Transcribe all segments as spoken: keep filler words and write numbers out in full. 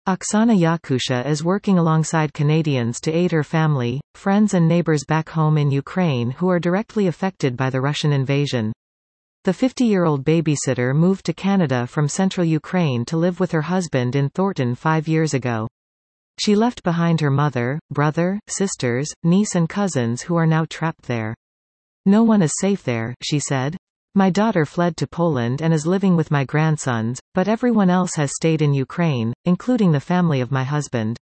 Oksana Yakusha is working alongside Canadians to aid her family, friends and neighbors back home in Ukraine who are directly affected by the Russian invasion. The fifty-year-old babysitter moved to Canada from central Ukraine to live with her husband in Thornton five years ago. She left behind her mother, brother, sisters, niece and cousins who are now trapped there. "No one is safe there," she said. "My daughter fled to Poland and is living with my grandsons, but everyone else has stayed in Ukraine, including the family of my husband."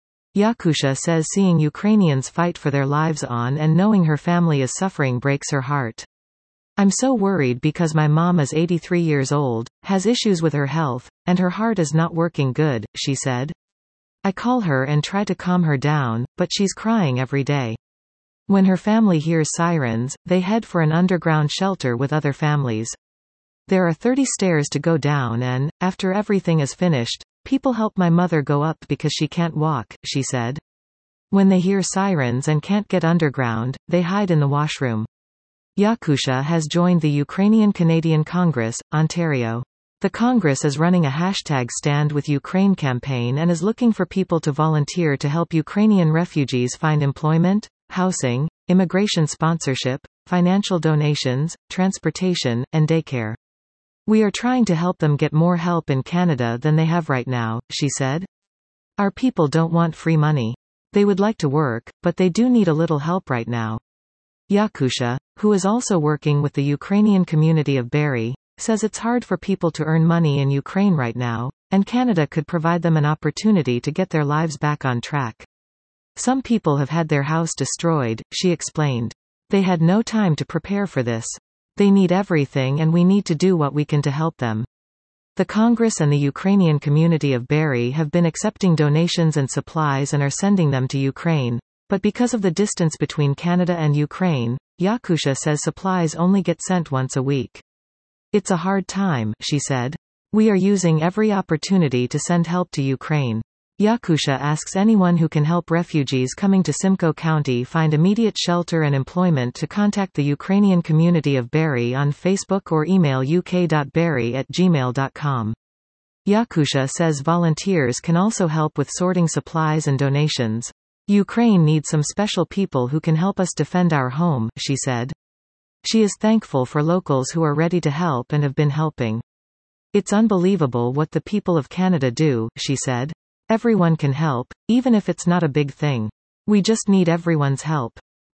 Yakusha says seeing Ukrainians fight for their lives on and knowing her family is suffering breaks her heart. "I'm so worried because my mom is eighty-three years old, has issues with her health, and her heart is not working good," she said. "I call her and try to calm her down, but she's crying every day." When her family hears sirens, they head for an underground shelter with other families. "There are thirty stairs to go down and, after everything is finished, people help my mother go up because she can't walk," she said. When they hear sirens and can't get underground, they hide in the washroom. Yakusha has joined the Ukrainian Canadian Congress, Ontario. The Congress is running a hashtag Stand with Ukraine campaign and is looking for people to volunteer to help Ukrainian refugees find employment, housing, immigration sponsorship, financial donations, transportation, and daycare. "We are trying to help them get more help in Canada than they have right now," she said. "Our people don't want free money. They would like to work, but they do need a little help right now." Yakusha, who is also working with the Ukrainian community of Barrie, says it's hard for people to earn money in Ukraine right now, and Canada could provide them an opportunity to get their lives back on track. "Some people have had their house destroyed," she explained. "They had no time to prepare for this. They need everything and we need to do what we can to help them." The Congress and the Ukrainian community of Barrie have been accepting donations and supplies and are sending them to Ukraine. But because of the distance between Canada and Ukraine, Yakusha says supplies only get sent once a week. "It's a hard time," she said. "We are using every opportunity to send help to Ukraine." Yakusha asks anyone who can help refugees coming to Simcoe County find immediate shelter and employment to contact the Ukrainian community of Barrie on Facebook or email u k dot barrie at gmail dot com. Yakusha says volunteers can also help with sorting supplies and donations. "Ukraine needs some special people who can help us defend our home," she said. She is thankful for locals who are ready to help and have been helping. "It's unbelievable what the people of Canada do," she said. "Everyone can help, even if it's not a big thing. We just need everyone's help."